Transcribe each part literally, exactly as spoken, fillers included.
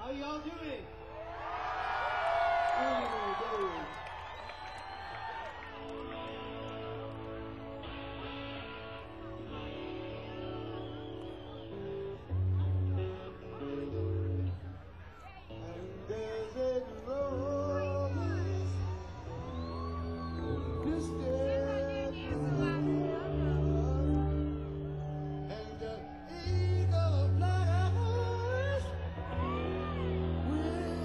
How y'all doing? Oh, no. And there's a rose to step and the eagle flies with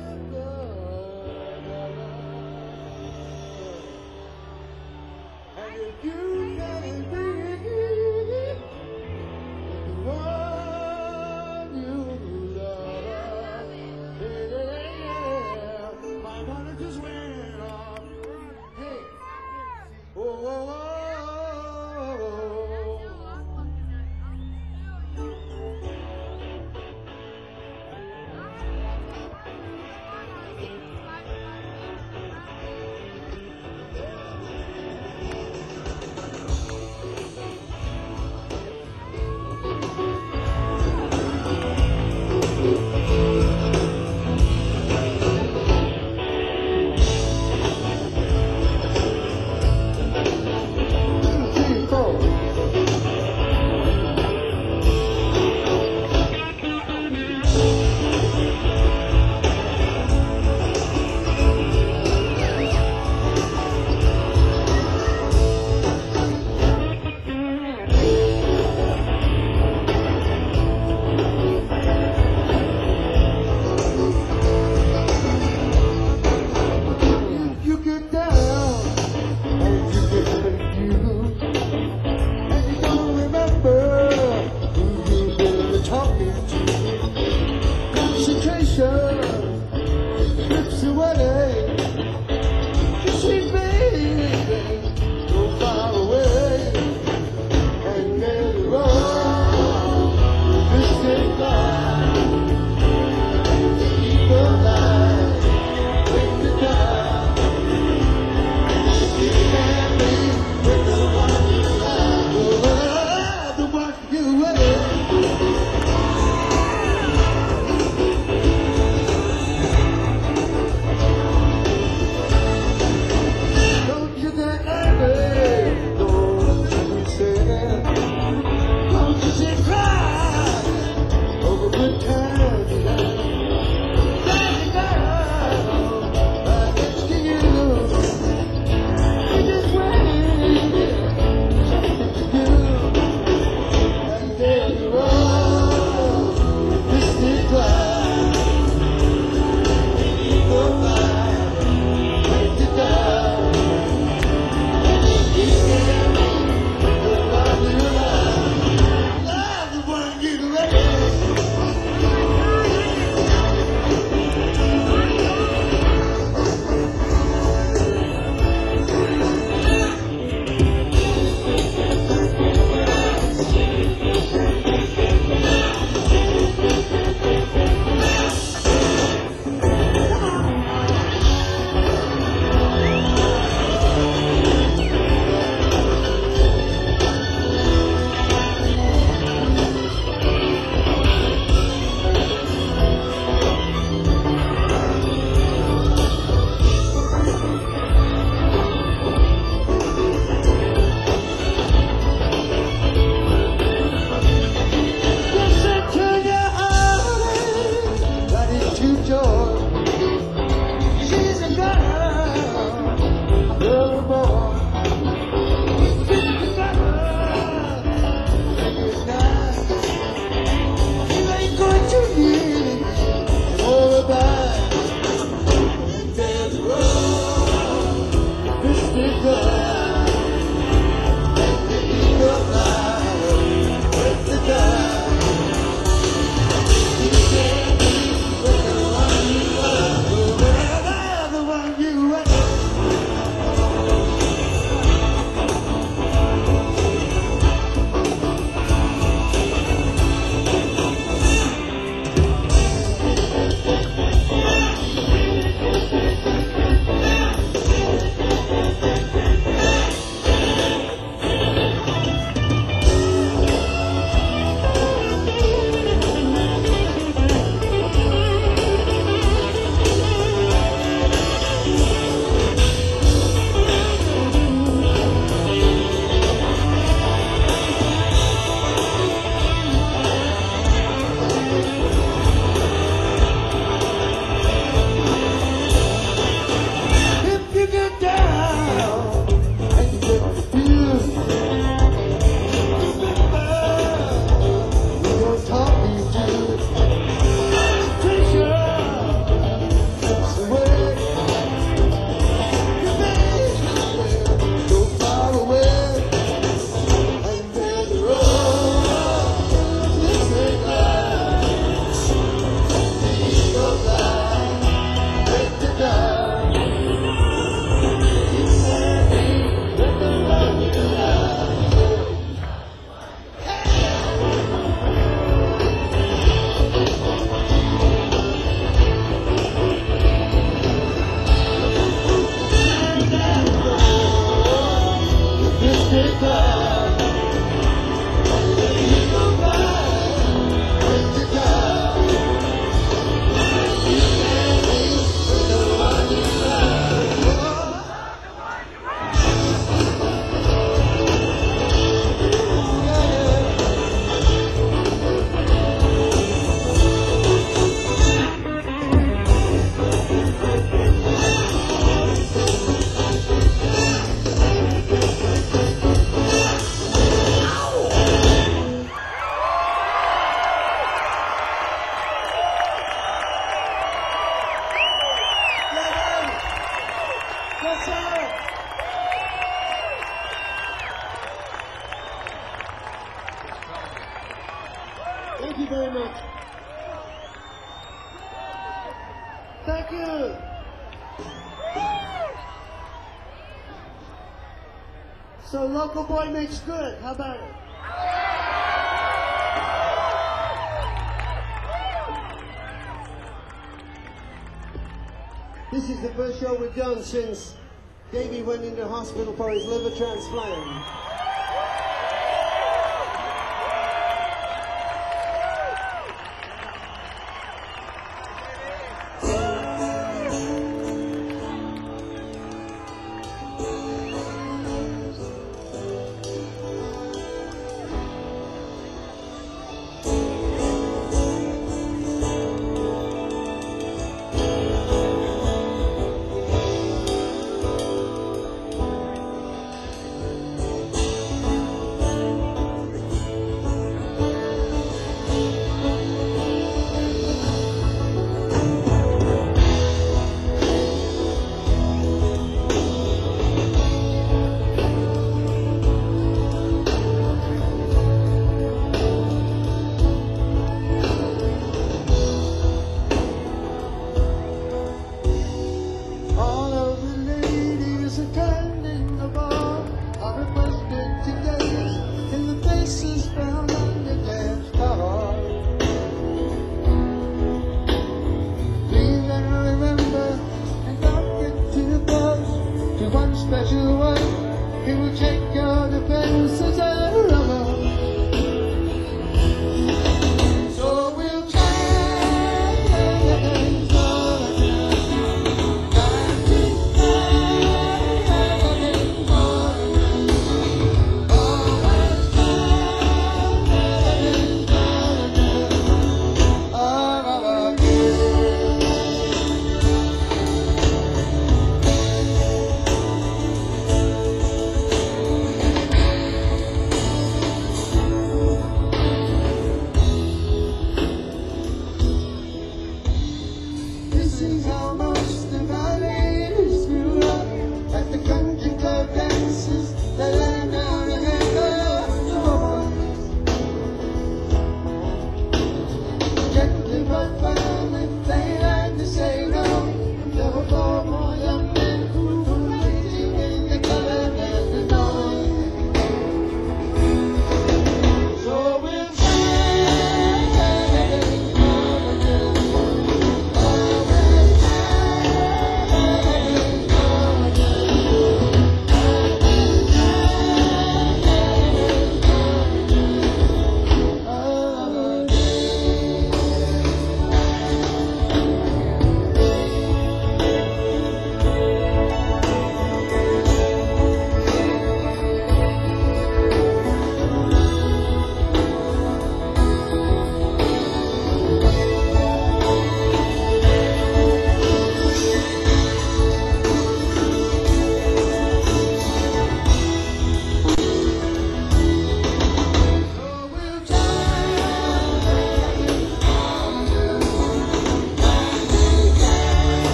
Thank you very much. Thank you. So local boy makes good. How about it? This is the first show we've done since Davey went into hospital for his liver transplant.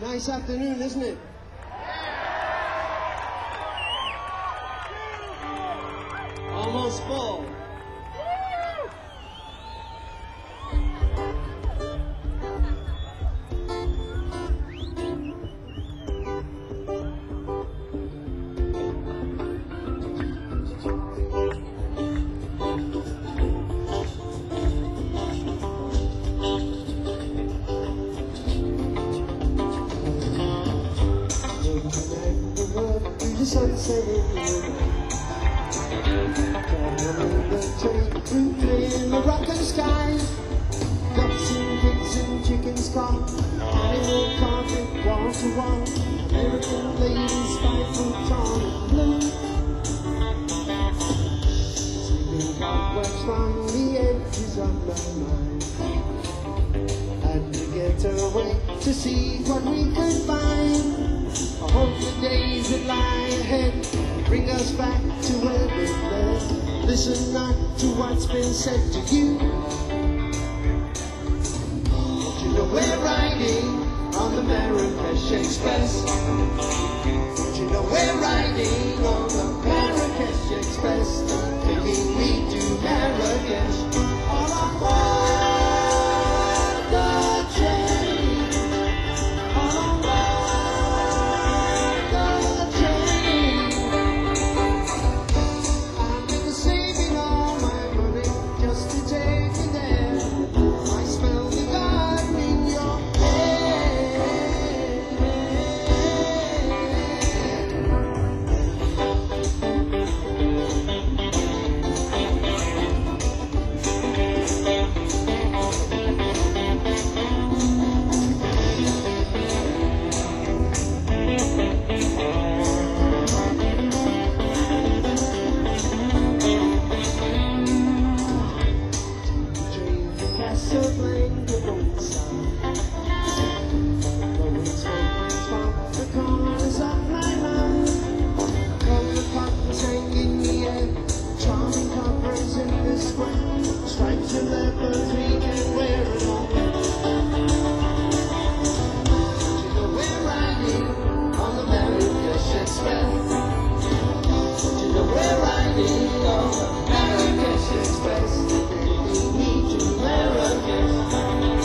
Nice afternoon, isn't it? Almost full. The sunset in the rock and sky, ducks and pigs and chickens caught, animal carpet wall to wall, American ladies five foot tall and blue, sleeping cobwebs from the edges of my mind, had to get away to see what we could find. I hope the days that lie ahead bring us back to where we led. Listen not to what's been said to you. Don't you know we're riding on the Marrakesh Express? Don't you know we're riding on the Marrakesh Express? Taking me to Marrakesh all on board the train. All on board the train. I'm gonna saving all my money just to take you there. I smell the garden in your Casablanca roadside, blowing smoke from the corners of my mouth. Colored cottons hang in the air, charming coppers in the square, stripes and leopards we can wear it all. You know we're riding on the Marrakesh Express. You know we're riding on the Marrakesh Express. Marrakesh.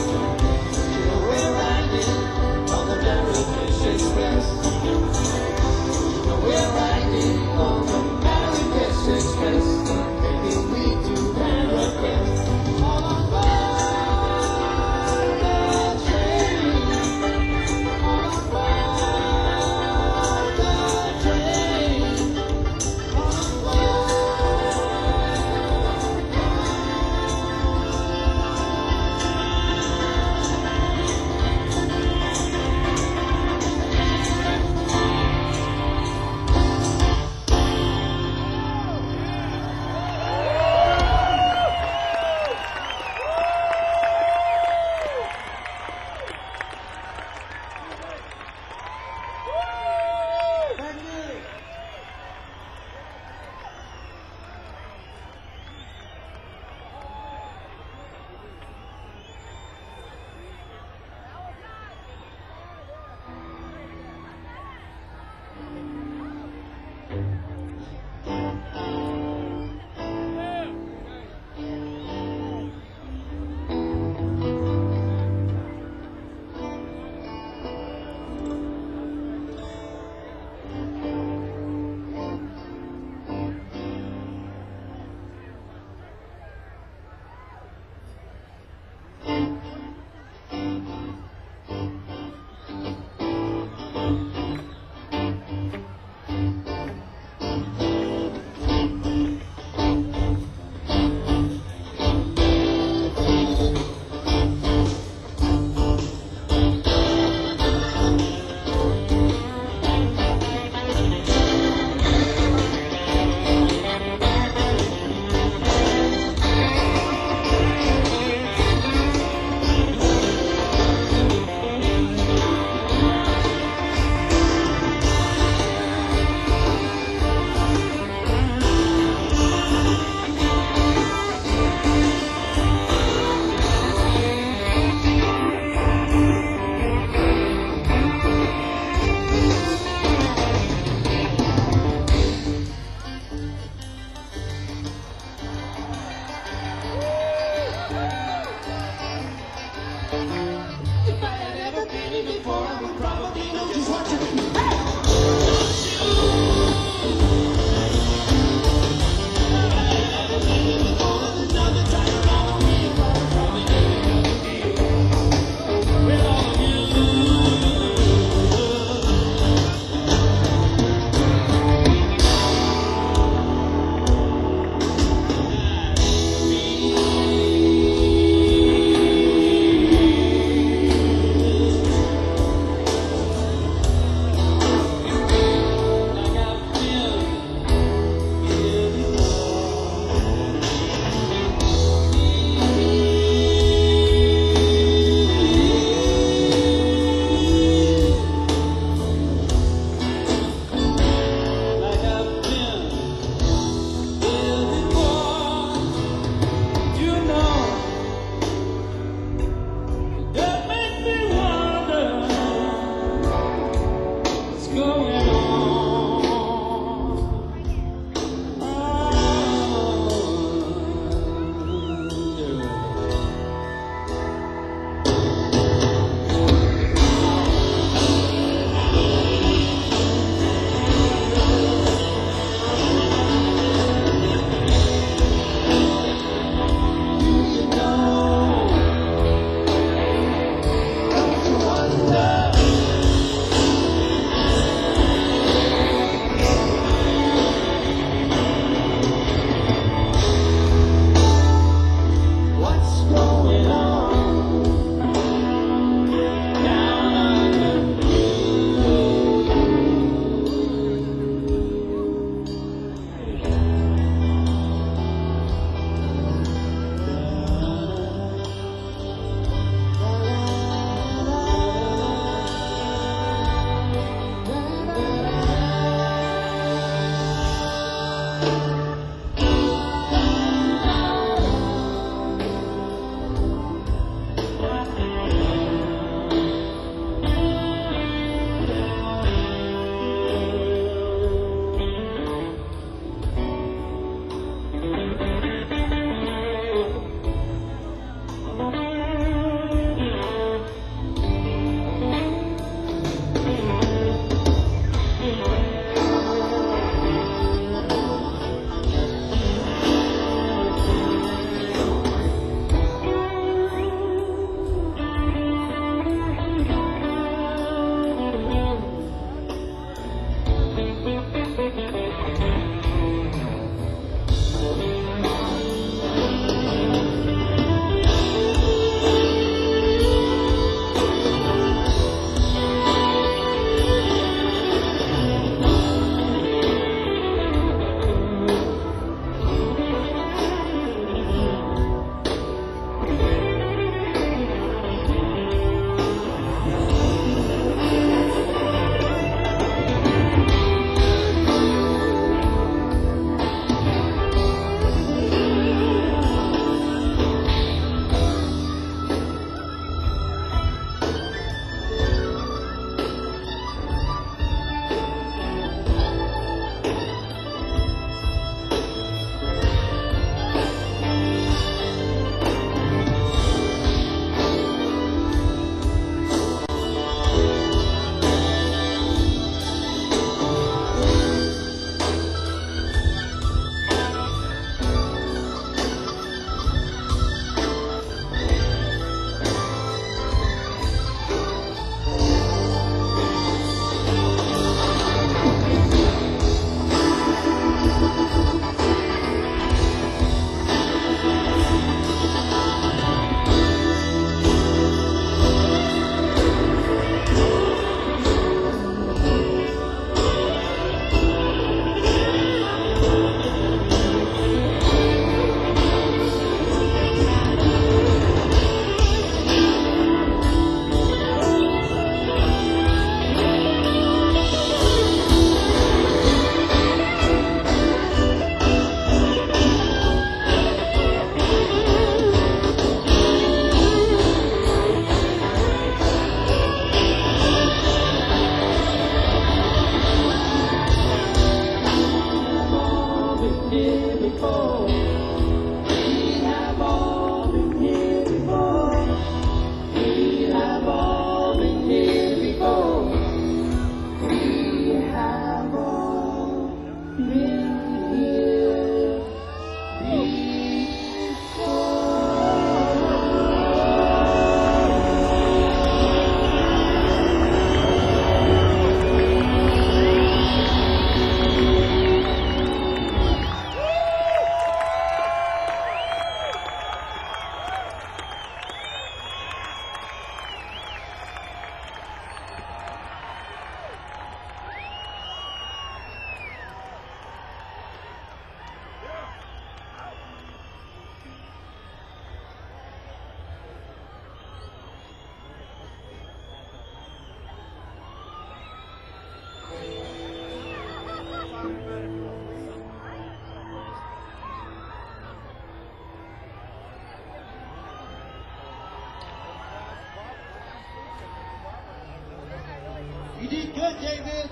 good, David.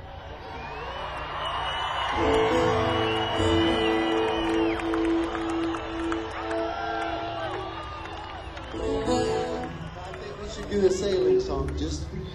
I think we should do a sailing song just for you.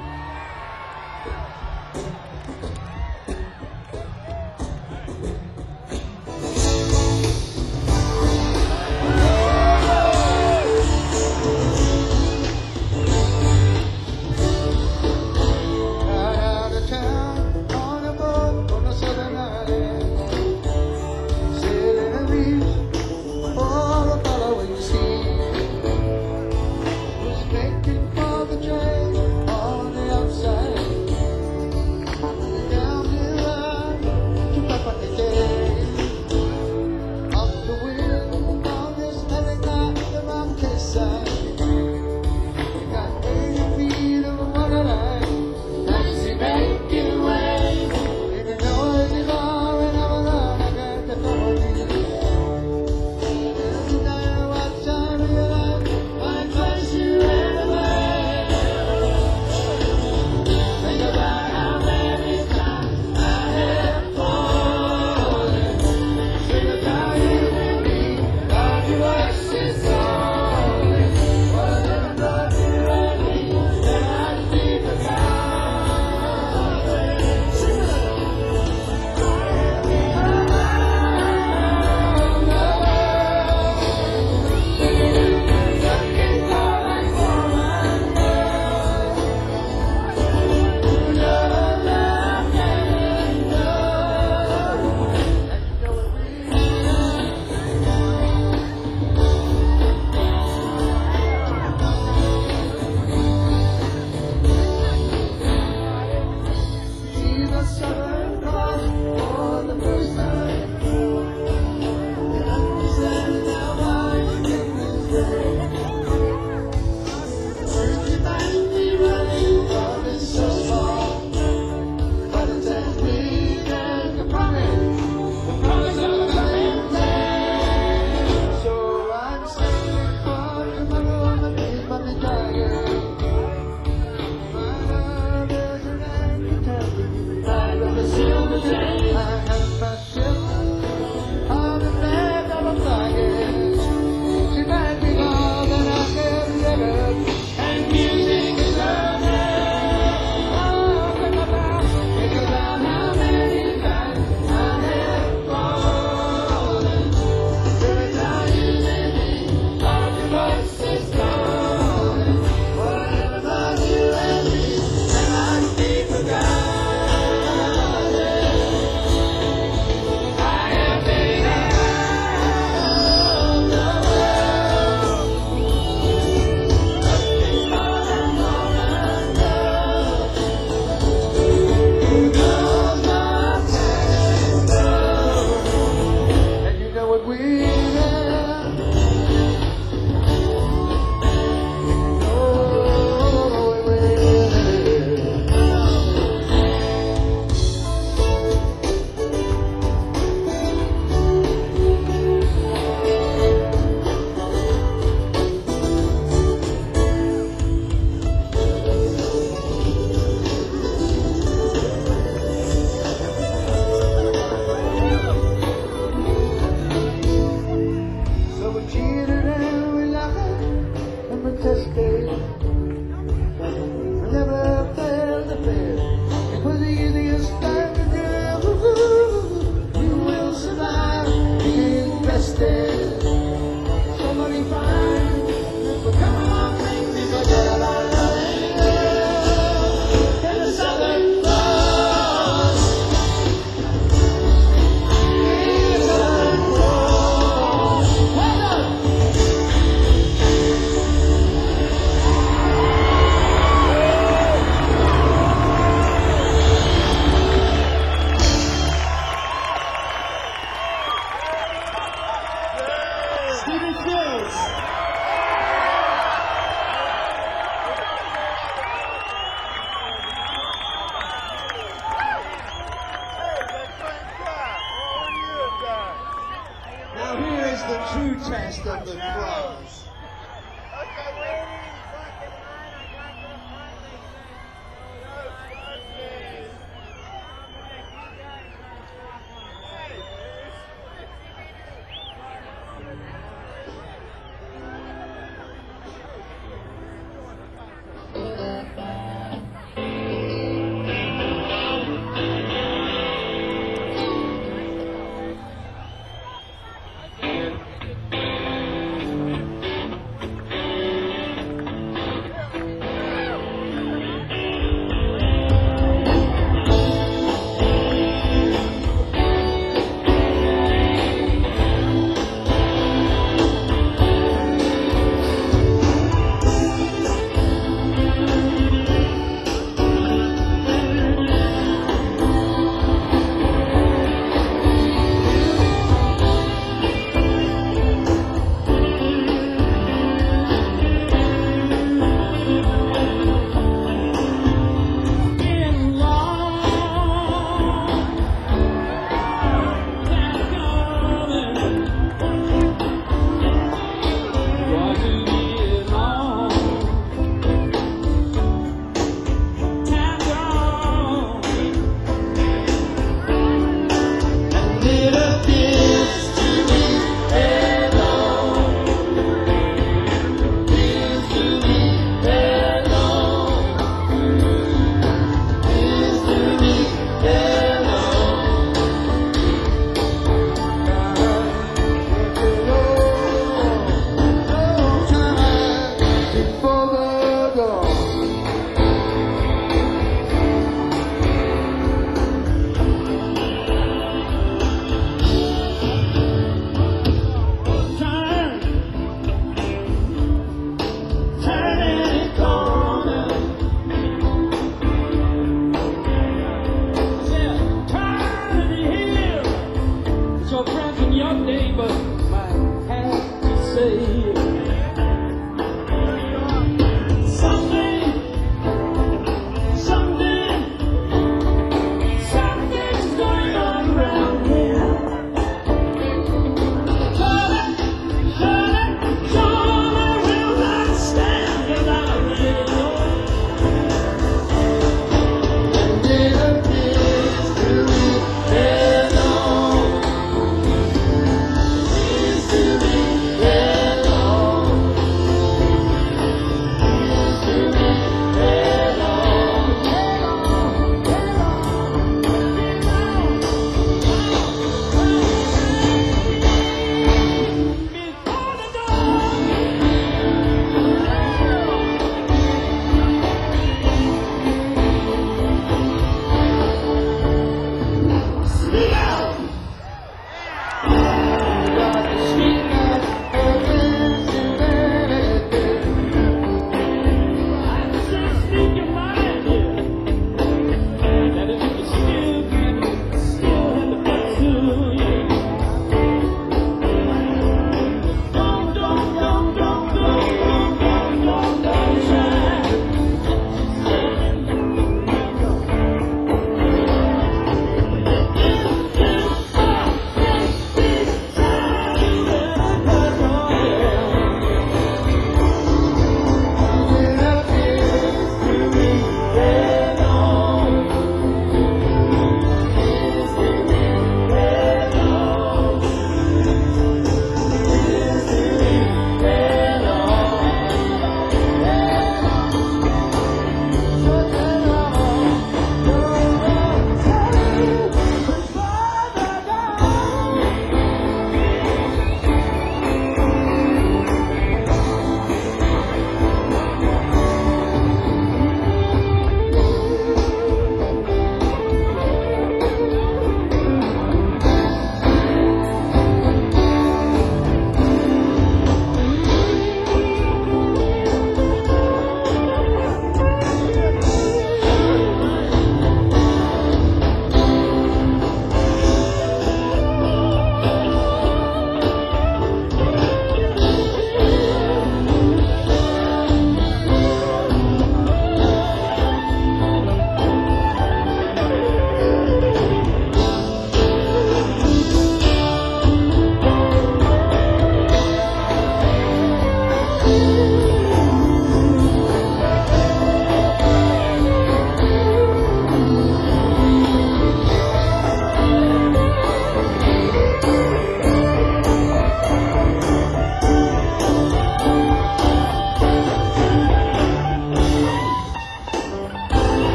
of the cross.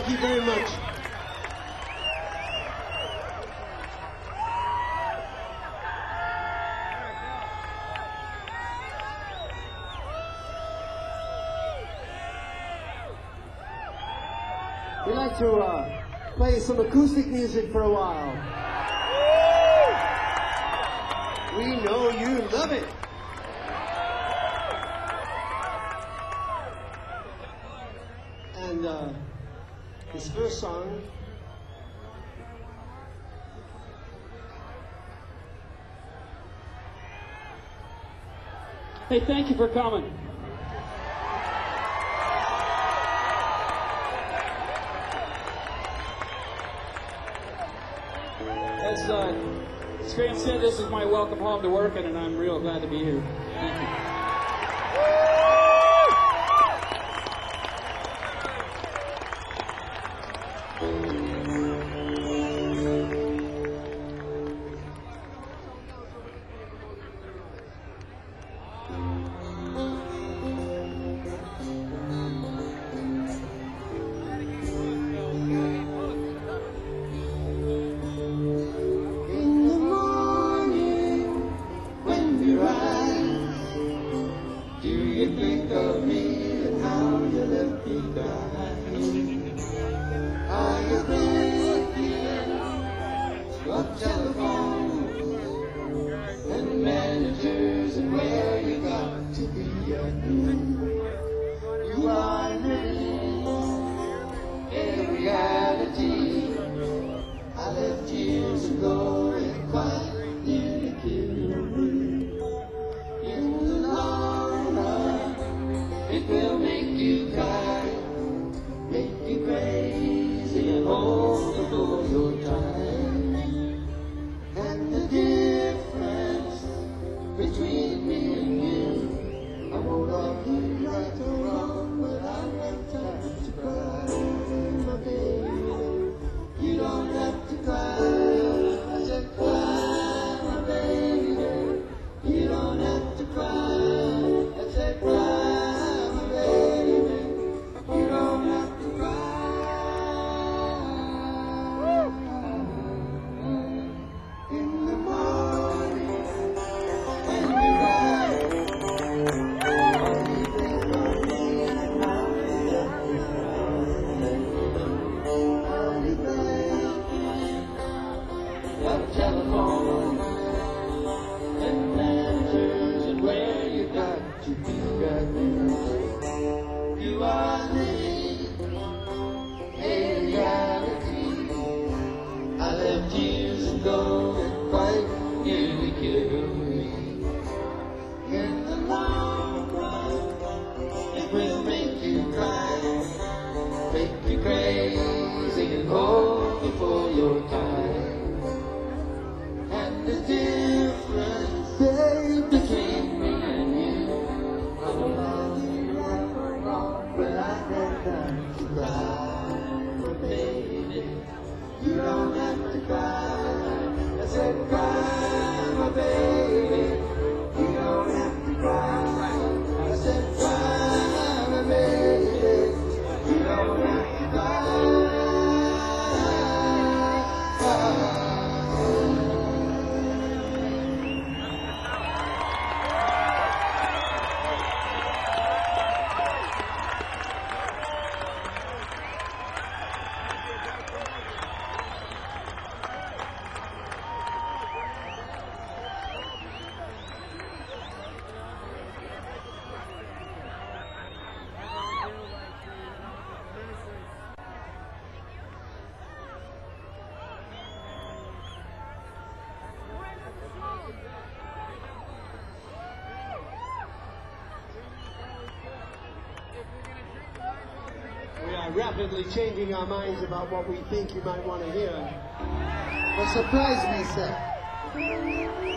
Thank you very much. We like to uh, play some acoustic music for a while. We know you love it. And uh, this first song, hey, thank you for coming. As, uh, as Graham said, this is my welcome home to working, and I'm real glad to be here. Thank you. rapidly changing our minds about what we think you might want to hear. But surprise me, sir.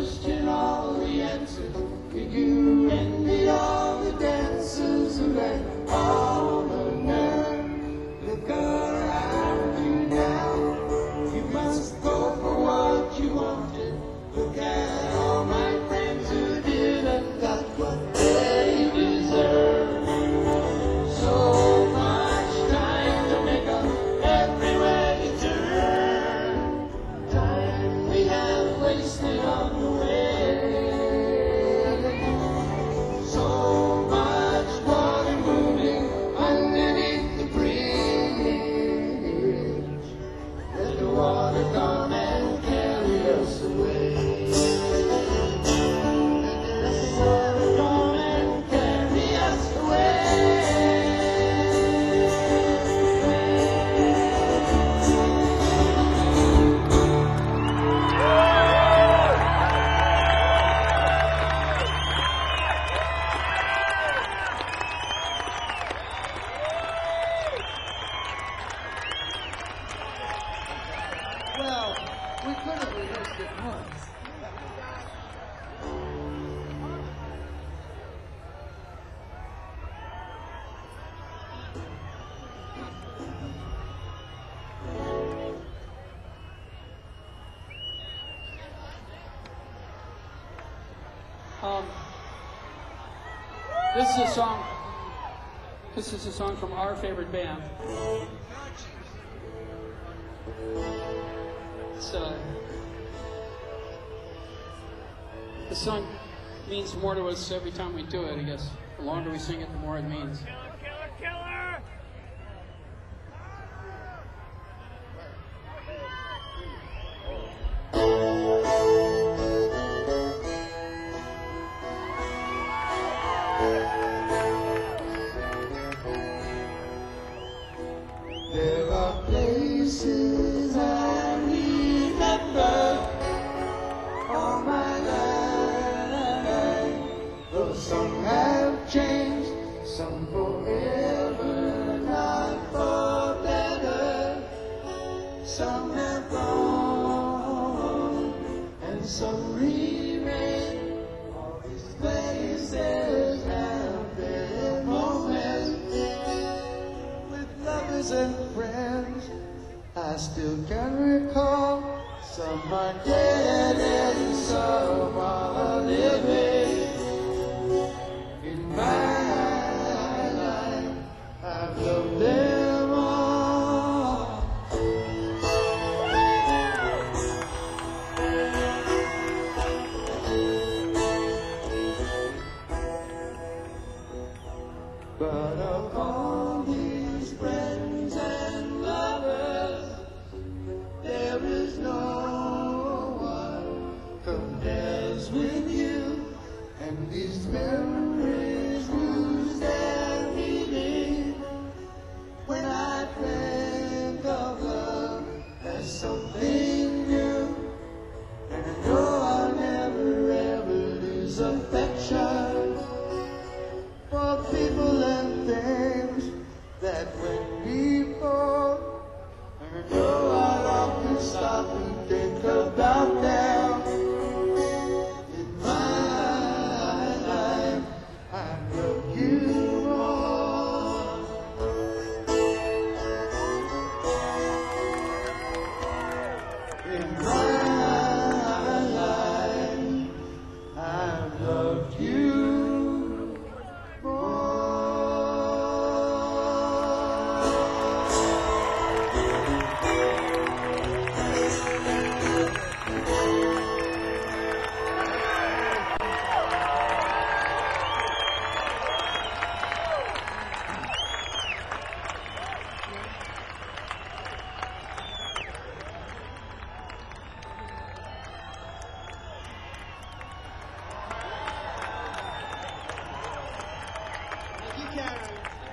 question all the answers. You envy all the dancers who let all the nerve. Look around you now. You must go for what you wanted. Look at all my friends who didn't got what they deserve. So much time to make up everywhere you turn. Time we have wasted on the way. So much water moving underneath the bridge. Let the water come and carry us away. Let the water come and carry us away. Well, we could have rehearsed it once. Um, this is a song. This is a song from our favorite band. It's uh, the song means more to us every time we do it. I guess the longer we sing it, the more it means. Killer, killer! There are places I remember all my life. Though some have changed, some forever, not for better. Some have gone, and some remain. All these places have their moments with lovers and friends. I still can recall. Some are dead and some are living. In my life, I've loved them all. But of all these friends and lovers, there is no one compares with you. And these memories lose their meaning when I think of love as something new. And I know I'll never ever lose affection for people and things that went before. And I know I'll often stop and think about them. In my life, I love you more. In my life, I've loved you more. Thank you, Karen.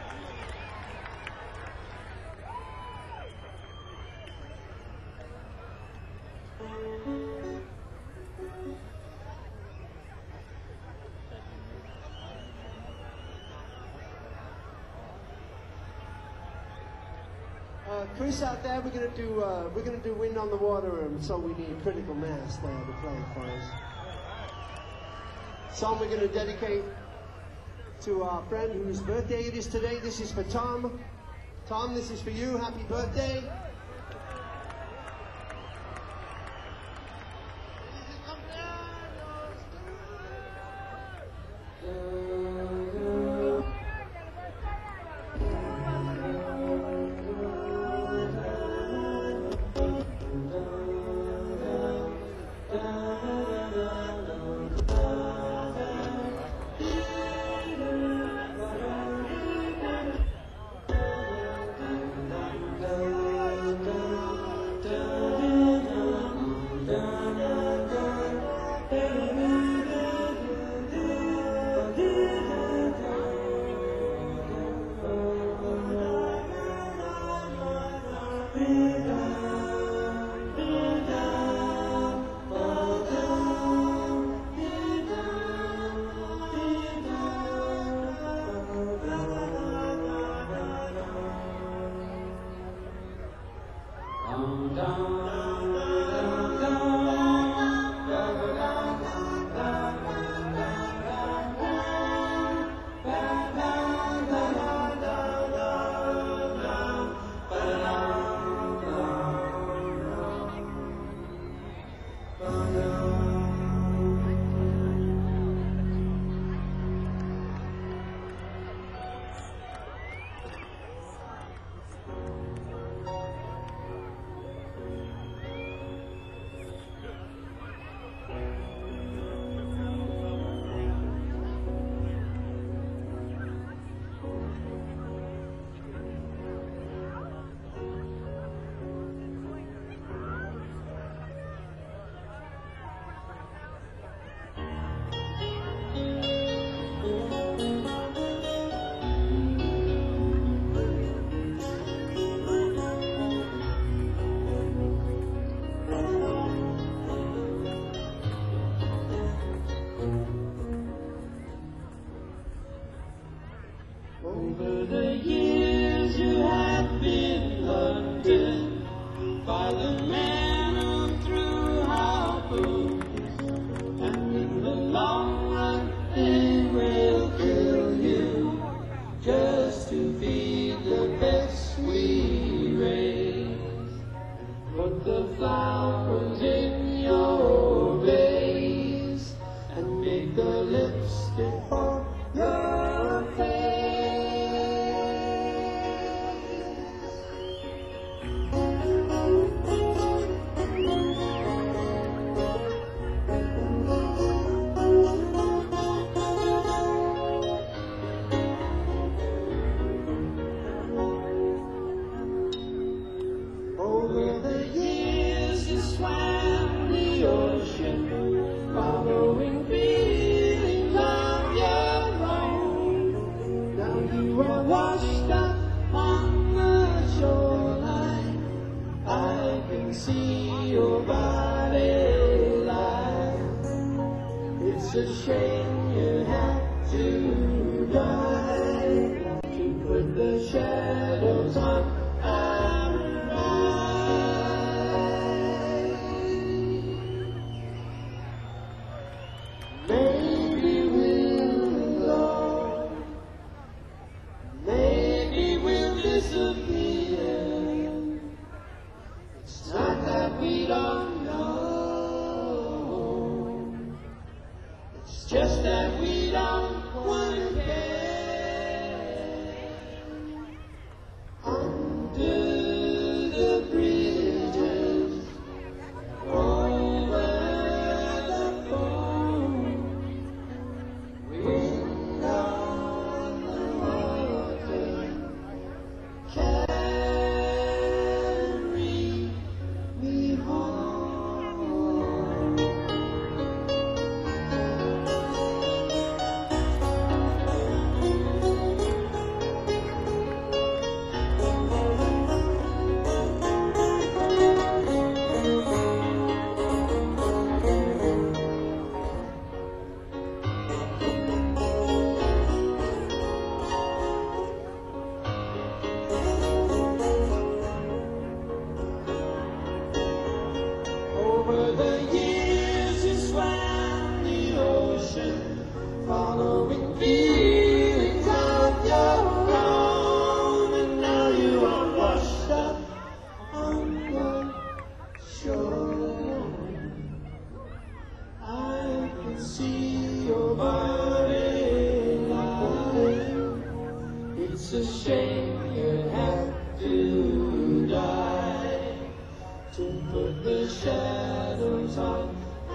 Uh, Chris out there, we're gonna do uh, we're gonna do Wind on the Water, and so we need Critical Mass there to play for us. Song we're going to dedicate to our friend whose birthday it is today. This is for Tom. Tom, this is for you. Happy birthday. Over the years you have been hunted by the man who threw harpoons, and in the long run they will kill you just to feed the pets we raise. Put the flowers in your vase and make the lipstick for your face. Over the years you swam the ocean, following feelings of your own. Now you are washed up on the shoreline. I can see your body lie. It's a shame you have to die to put the shadows on. Maybe we'll go, maybe we'll disappear. It's not that we don't know, it's just that we don't want to care. Under the bridges, over the phone, wind on the water, carry me home. I can see your body lying. It's a shame you have to die to put the shadows on.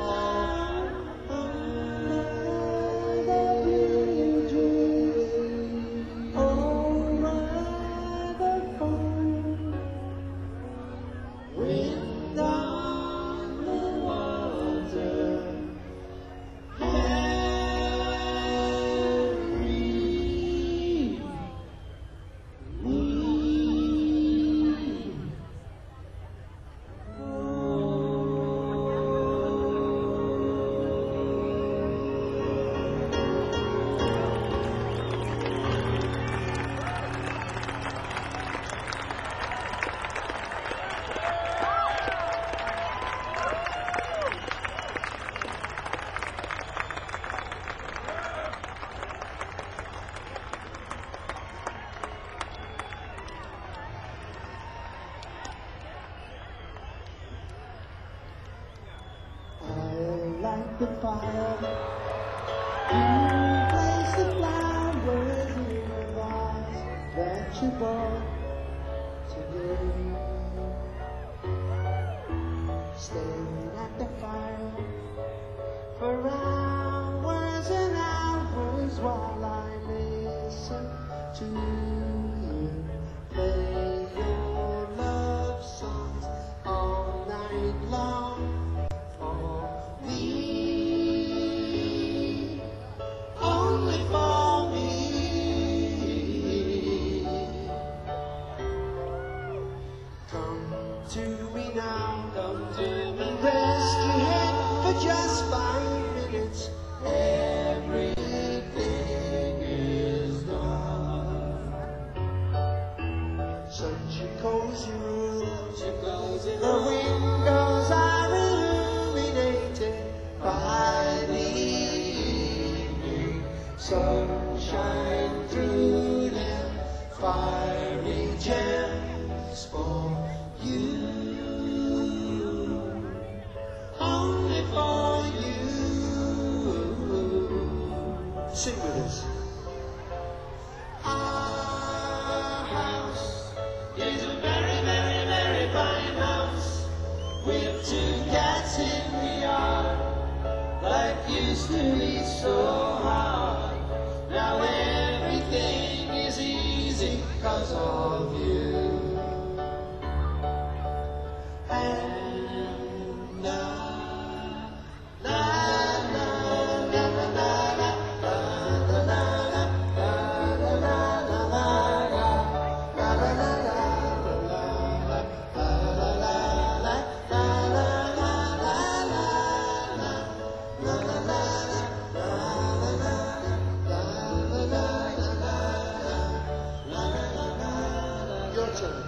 The fire, you place the flowers in the vase that you bought today. Staring at the fire for hours and hours while I listen to you play your love songs all night long. Just five minutes, everything is gone. Such a cozy room, the windows are illuminated by the evening sunshine through them, fiery gems for you. Sing with us. Our house is a very, very, very fine house with two cats in the yard. Life used to be so hard. Now everything is easy because of you. And now, now, now, now, now, now. Your turn.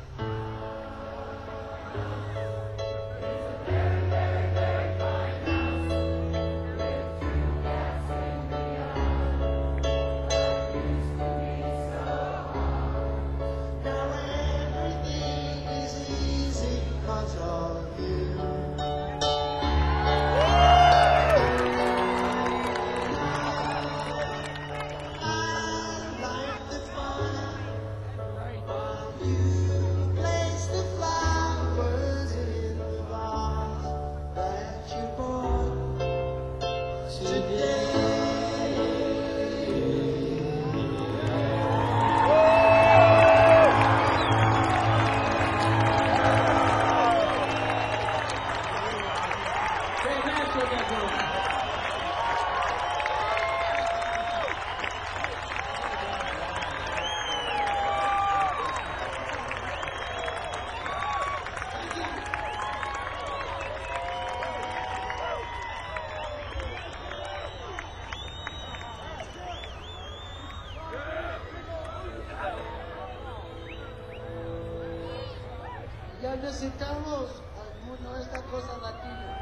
Ya necesitamos alguna de estas cosas latinas.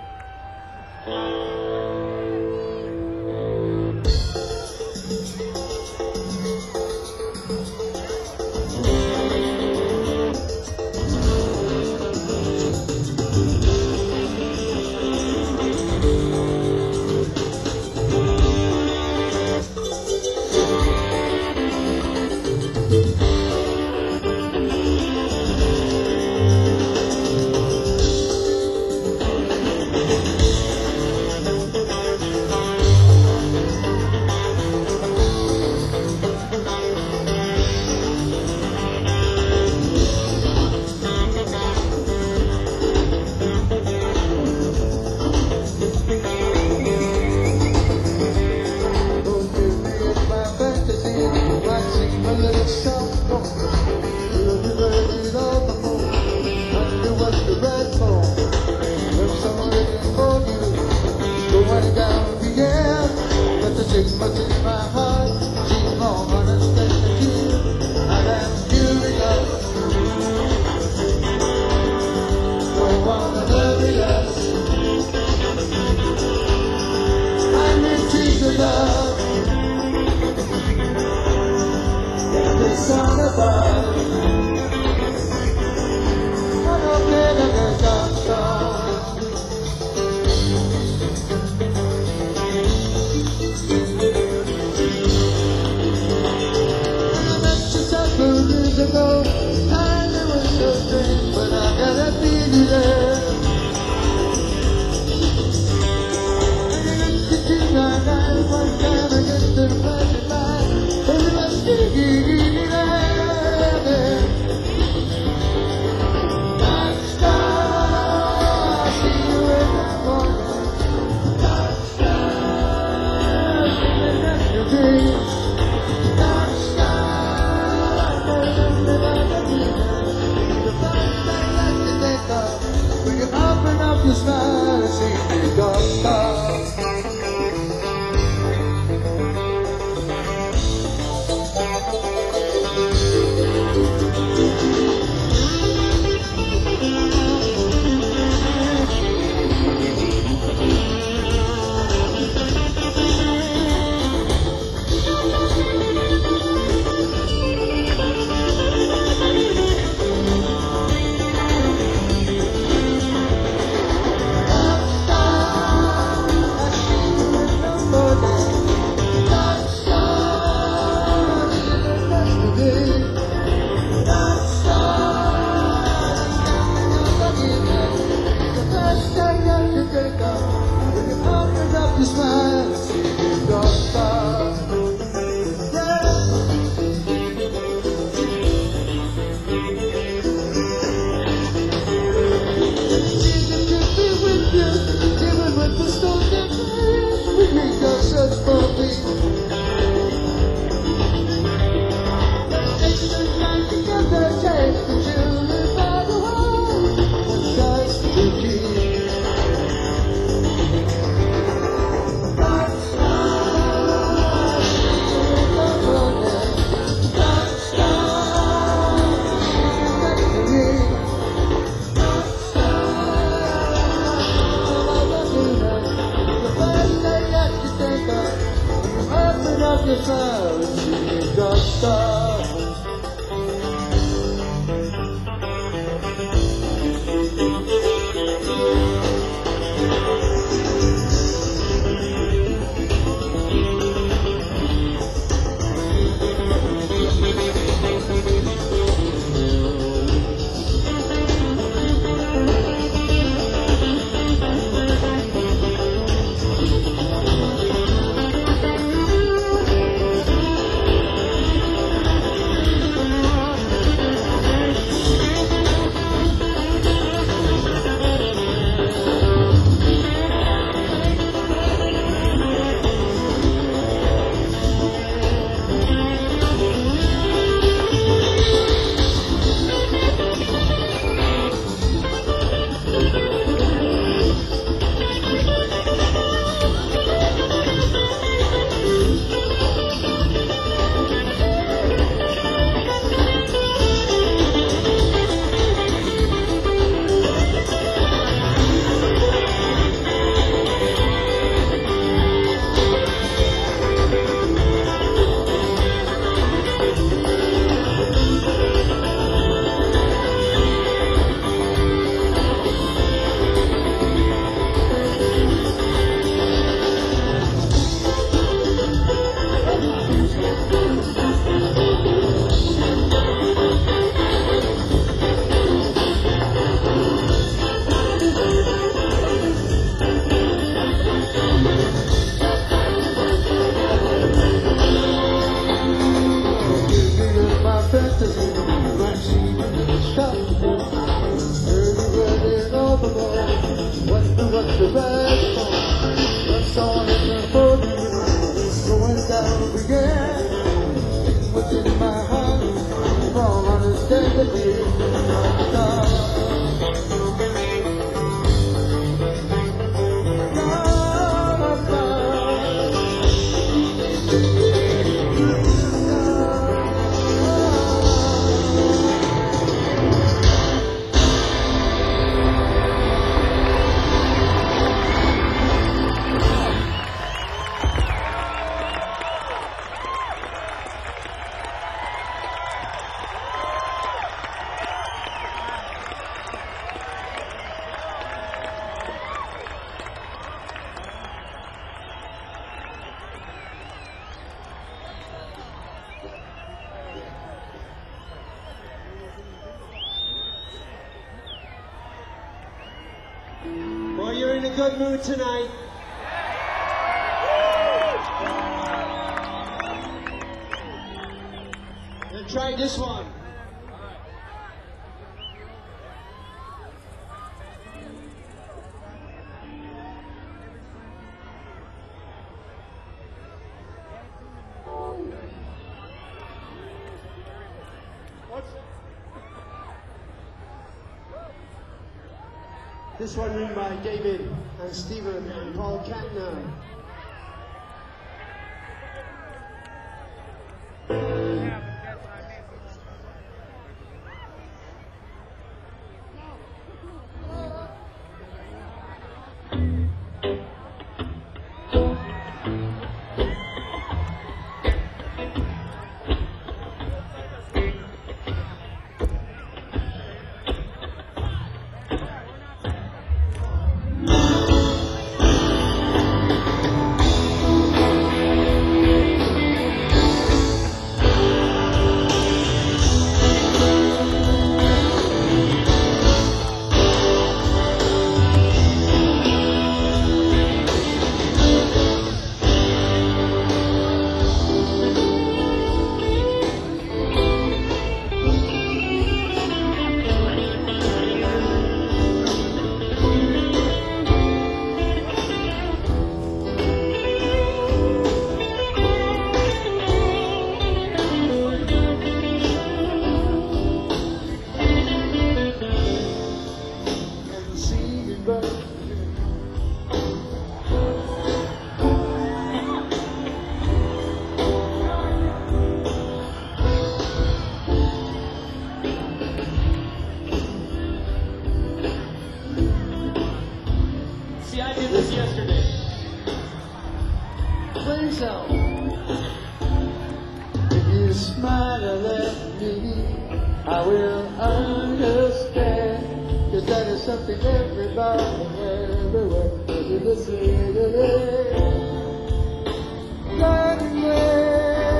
up your smile and see the dark stars. You smile and see the dark stars. Even with the storm that rains, we make our search for peace. Let's take the night together, take the children by the hand, and touch the key. The fire and see the dark stars. What's the bad for? What's on in the boat? Going down again. What's in my heart? Wrong, understand the deal. Well, you're in a good mood tonight. Then try this one. This one written by David and Stephen and Paul Kantner. See, I did this yesterday. Play yourself. If you smile at me, I will understand. Cause that is something everybody everywhere does in the city. Running away.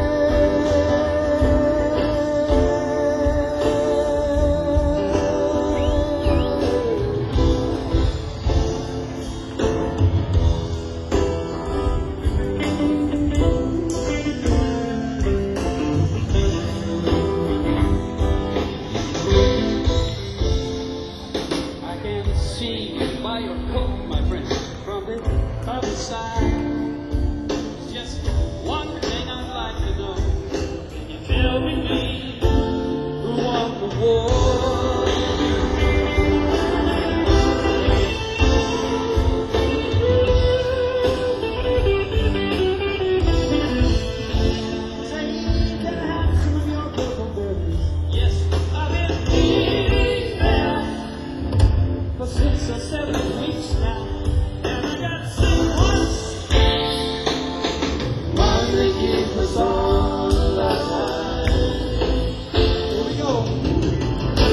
By your coat, my friend, from the other side. Just one thing I'd like to know. Can you tell me, me who won the war? Take the hands of your purple berries. Yes, I've been eating there for six or seven weeks now, and I got sick once. Why they keep us all alive? Here we go.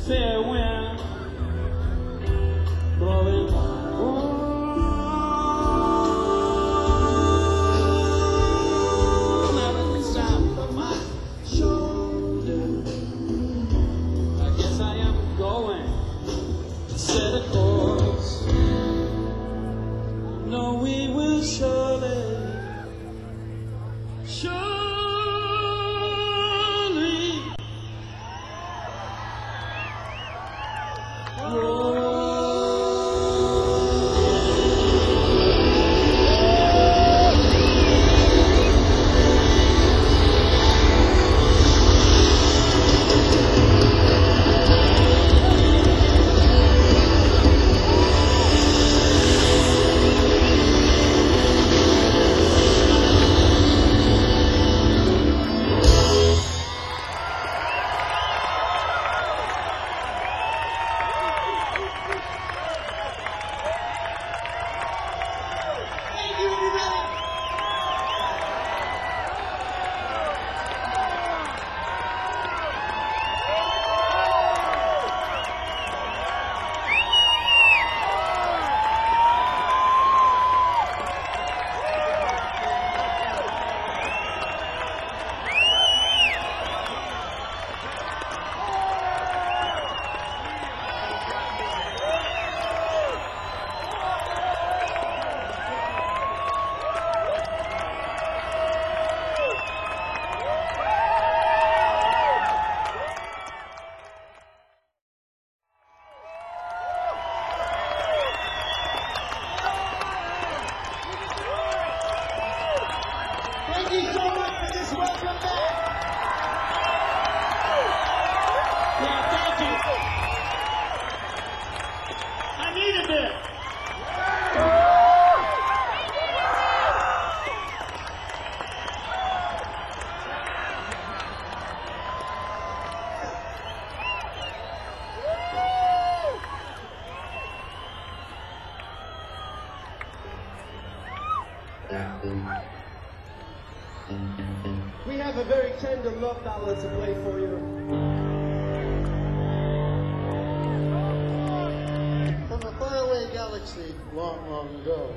fair wind blowing warm out of the south of my shoulder. I guess I am going to set a course. No, we will surely, surely roll. Thank you so much for this welcome back. Yeah, thank you. I needed it. We have a very tender love ballad to play for you. From a faraway galaxy long, long ago.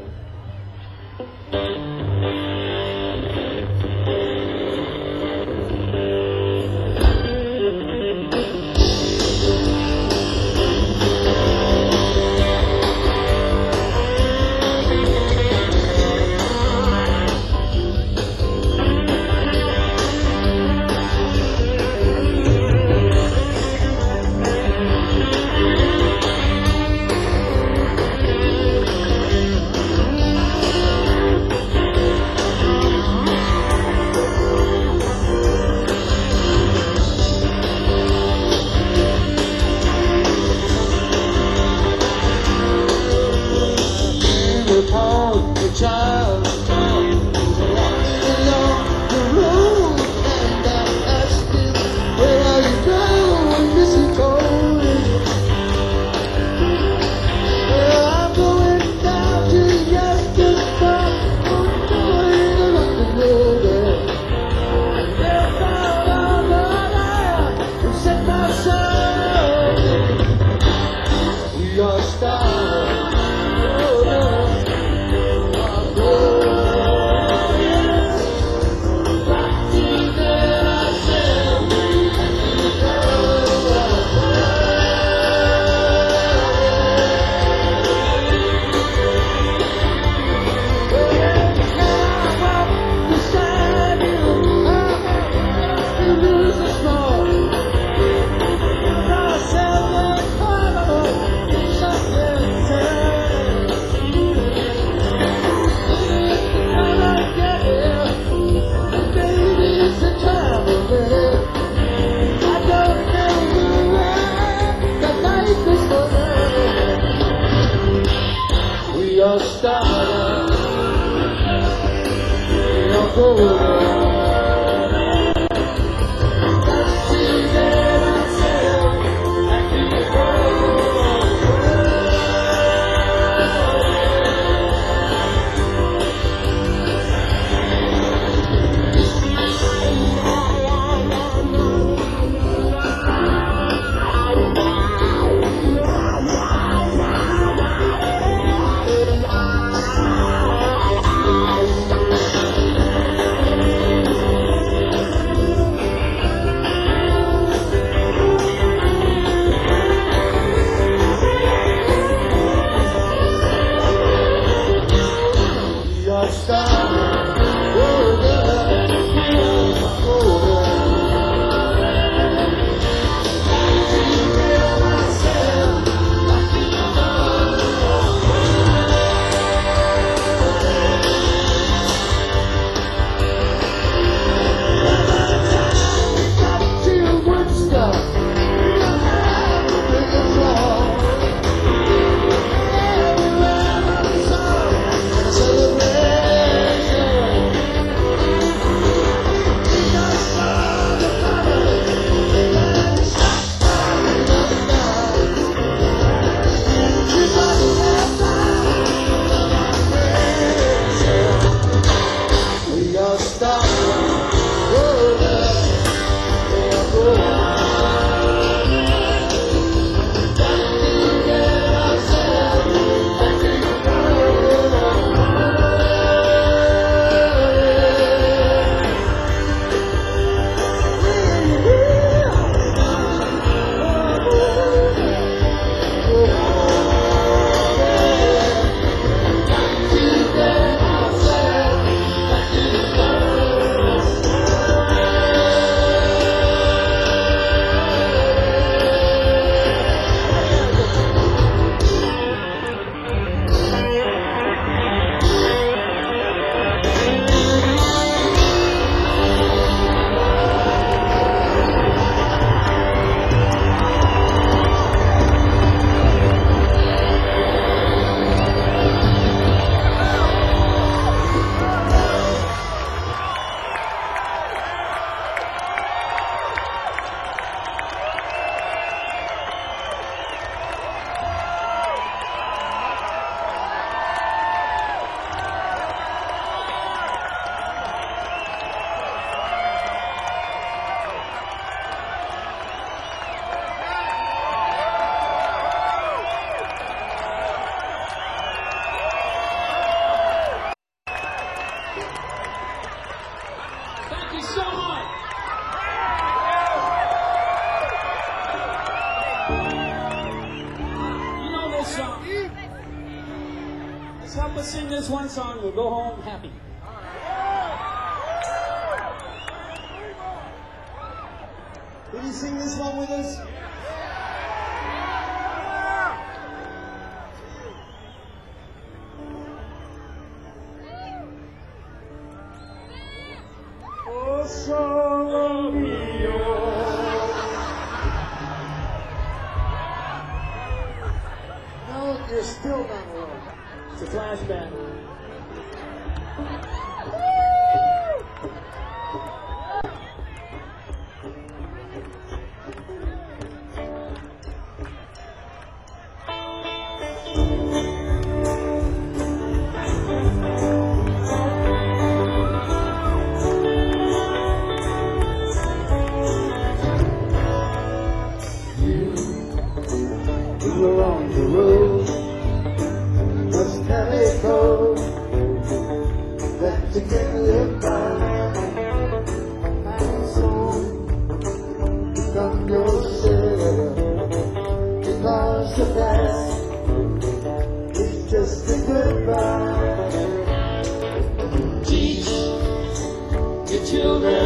Thank you so much. You know this song. Let's help us sing this one song. We'll go home happy. Will you sing this one with us? Oh, solo mio. No, you're still not alone. It's a flashback. You're on the road, must have a code that you can live by. My soul become your share, because the past is just a goodbye. Teach your children